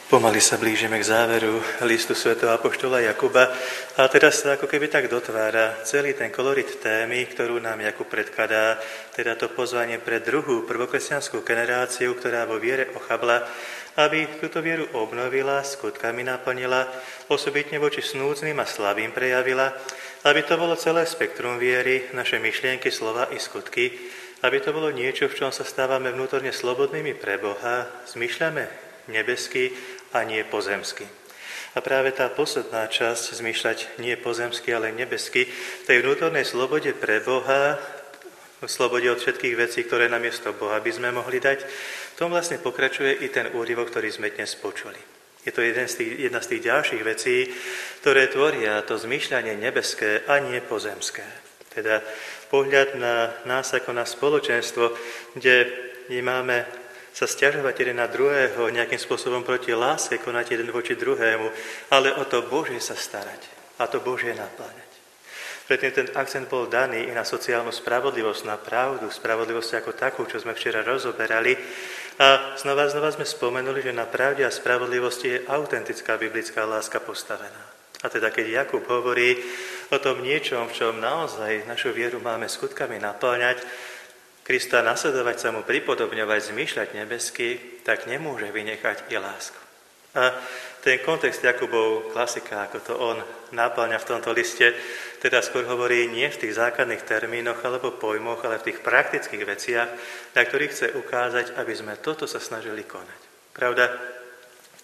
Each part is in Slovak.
Pomaly sa blížime k záveru listu svätého apoštola Jakuba a teraz sa ako keby tak dotvára celý ten kolorit témy, ktorú nám Jakub predkladá, teda to pozvanie pre druhú prvokresťanskú generáciu, ktorá vo viere ochabla, aby túto vieru obnovila, skutkami naplnila, osobitne voči snúdznym a slabým prejavila, aby to bolo celé spektrum viery, naše myšlienky, slova i skutky, aby to bolo niečo, v čom sa stávame vnútorne slobodnými pre Boha, zmýšľame nebeský a nie pozemský. A práve tá posledná časť, zmýšľať nie pozemský, ale nebeský, tej vnútornej slobode pre Boha, slobode od všetkých vecí, ktoré namiesto Boha by sme mohli dať, v tom vlastne pokračuje i ten úryvok, ktorý sme dnes počuli. Je to jedna z tých ďalších vecí, ktoré tvoria to zmýšľanie nebeské a nie pozemské. Teda pohľad na nás ako na spoločenstvo, kde nemáme sa sťažovať jeden na druhého, nejakým spôsobom proti láske konať jeden voči druhému, ale o to Božie sa starať a to Božie napláňať. Predtým ten akcent bol daný i na sociálnu spravodlivosť, na pravdu, spravodlivosť ako takú, čo sme včera rozoberali. A znova sme spomenuli, že na pravde a spravodlivosti je autentická biblická láska postavená. A teda keď Jakub hovorí o tom niečom, v čom naozaj našu vieru máme skutkami napĺňať, Krista nasledovať sa mu, pripodobňovať, zmýšľať nebesky, tak nemôže vynechať i lásku. A ten kontext Jakubov, klasika, ako to on napĺňa v tomto liste, teda skôr hovorí nie v tých základných termínoch alebo pojmoch, ale v tých praktických veciach, na ktorých chce ukázať, aby sme toto sa snažili konať. Pravda, v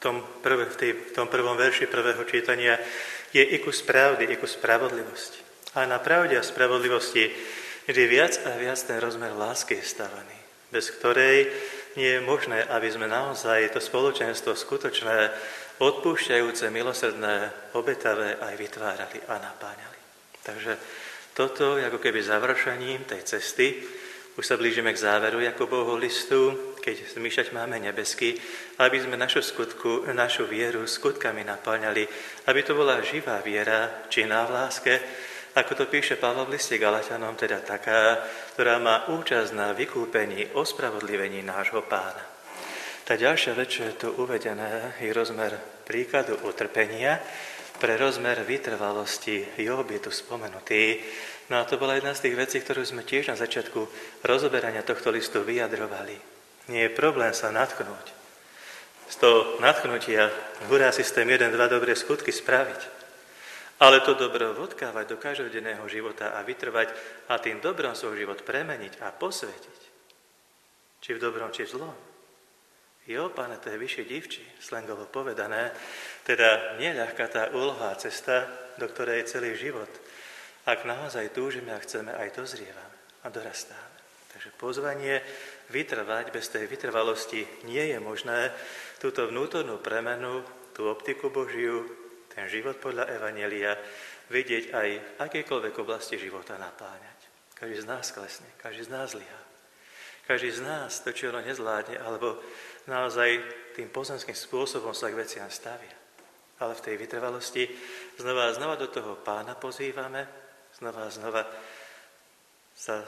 tom prvom verši prvého čítania je i kus pravdy, i kus spravodlivosti. A na pravde a spravodlivosti vždy viac a viac ten rozmer lásky je stavaný, bez ktorej nie je možné, aby sme naozaj to spoločenstvo skutočné, odpúšťajúce, milosrdné, obetavé aj vytvárali a napáňali. Takže toto, ako keby završením tej cesty, už sa blížime k záveru Jakubovho listu, keď zmýšľať máme nebesky, aby sme našu vieru skutkami napáňali, aby to bola živá viera, činná v láske, ako to píše Pavol v liste Galatianom, teda taká, ktorá má účasť na vykúpení, ospravodlivení nášho Pána. Tá ďalšia vec, čo je tu uvedené, je rozmer príkladu utrpenia, pre rozmer vytrvalosti Job je tu spomenutý. No a to bola jedna z tých vecí, ktorú sme tiež na začiatku rozoberania tohto listu vyjadrovali. Nie je problém sa natknúť. Z toho natknutia hurá systém 1, 2 dobré skutky spraviť. Ale to dobro vodkávať do každodenného života a vytrvať a tým dobrom svoj život premeniť a posvetiť. Či v dobrom, či v zlom. Jo, Pane, to je vyššie divči, slangovo povedané. Teda neľahká tá úloha a cesta, do ktorej je celý život. Ak naozaj túžime a chceme, aj dozrievame a dorastáme. Takže pozvanie vytrvať bez tej vytrvalosti nie je možné. Túto vnútornú premenu, tú optiku Božiu, ten život podľa Evanjelia, vidieť aj v akejkoľvek oblasti života napáňať. Každý z nás klesne, každý z nás zlyhá. Každý z nás to, čo ono nezvládne, alebo naozaj tým pozemským spôsobom sa k veciam stavia. Ale v tej vytrvalosti znova a znova do toho Pána pozývame, znova a znova sa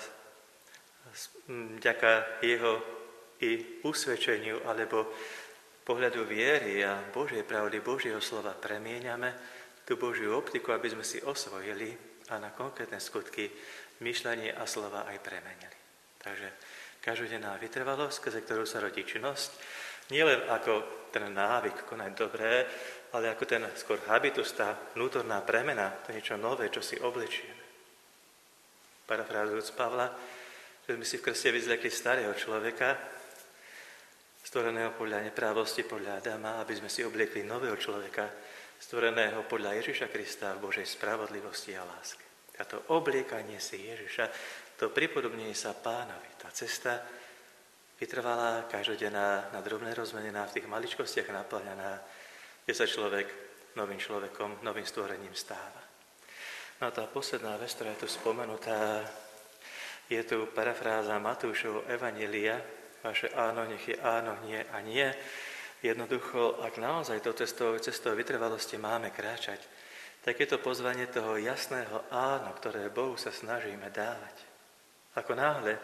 vďaka jeho i usvedčeniu, alebo pohľadu viery a Božej pravdy, Božieho slova premieňame tú Božiu optiku, aby sme si osvojili a na konkrétne skutky myšľanie a slova aj premenili. Takže každodenná vytrvalosť, skrze ktorú sa rodí činnosť, nielen ako ten návyk konať dobré, ale ako ten skôr habitus, tá vnútorná premena, to niečo nové, čo si obličieme. Parafrázujúc Pavla, že sme si v krste vyzliekli starého človeka, stvoreného podľa neprávosti, podľa Adama, aby sme si obliekli nového človeka, stvoreného podľa Ježiša Krista v Božej spravodlivosti a láske. A to obliekanie si Ježiša, to pripodobnenie sa Pánovi, tá cesta vytrvalá, každodenná, na drobné rozmenená, v tých maličkostiach naplňaná, kde sa človek novým človekom, novým stvorením stáva. No a tá posledná vec, ktorá je tu spomenutá, je tu parafráza Matúšovho Evanjelia. Vaše áno, nech je áno, nie a nie. Jednoducho, ak naozaj to cestou vytrvalosti máme kráčať, tak je to pozvanie toho jasného áno, ktoré Bohu sa snažíme dávať. Ako náhle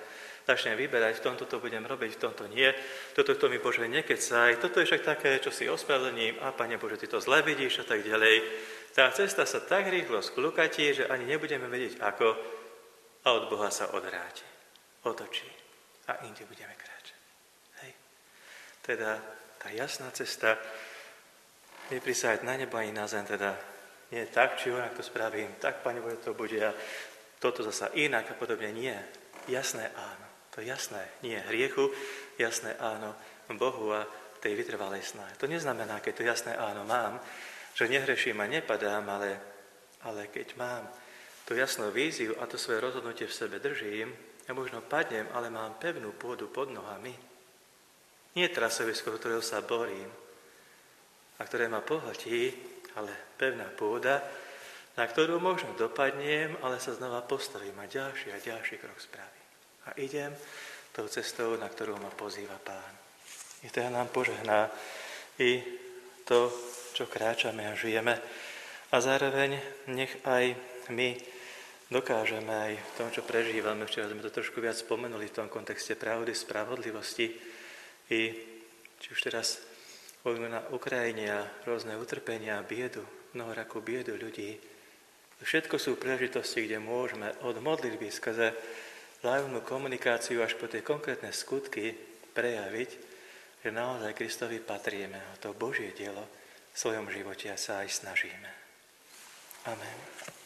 začnem vyberať, v tomto to budem robiť, v tomto nie, toto mi Bože nekecaj, toto je však také, čo si ospravedlním, a Pane Bože, Ty to zle vidíš a tak ďalej. Tá cesta sa tak rýchlo sklukatí, že ani nebudeme vedieť ako, a od Boha sa odvráti, otočí a inde budeme kráčať. Hej. Teda tá jasná cesta, neprisahať na nebo ani na zem, teda nie tak, či onak to spravím, tak, Pane Bože, to bude a toto zasa inak a podobne. Nie. Jasné áno. To jasné nie hriechu, jasné áno Bohu a tej vytrvalej snahe. To neznamená, keď to jasné áno mám, že nehreším a nepadám, ale keď mám tú jasnú víziu a to svoje rozhodnutie v sebe držím, ja možno padnem, ale mám pevnú pôdu pod nohami. Nie trasovisko, ktorého sa borím a ktoré ma pohltí, ale pevná pôda, na ktorú možno dopadnem, ale sa znova postavím a ďalší krok spravím. A idem tou cestou, na ktorú ma pozýva Pán. I teda nám požehná i to, čo kráčame a žijeme. A zároveň nech aj my dokážeme aj v tom, čo prežívame, včera sme to trošku viac spomenuli v tom kontexte pravdy, spravodlivosti, i či už teraz vojnu na Ukrajine a rôzne utrpenia, biedu, mnohorakú biedu ľudí. Všetko sú príležitosti, kde môžeme od modlitby skrze vzájomnú komunikáciu až po tie konkrétne skutky prejaviť, že naozaj Kristovi patríme a to Božie dielo v svojom živote sa aj snažíme. Amen.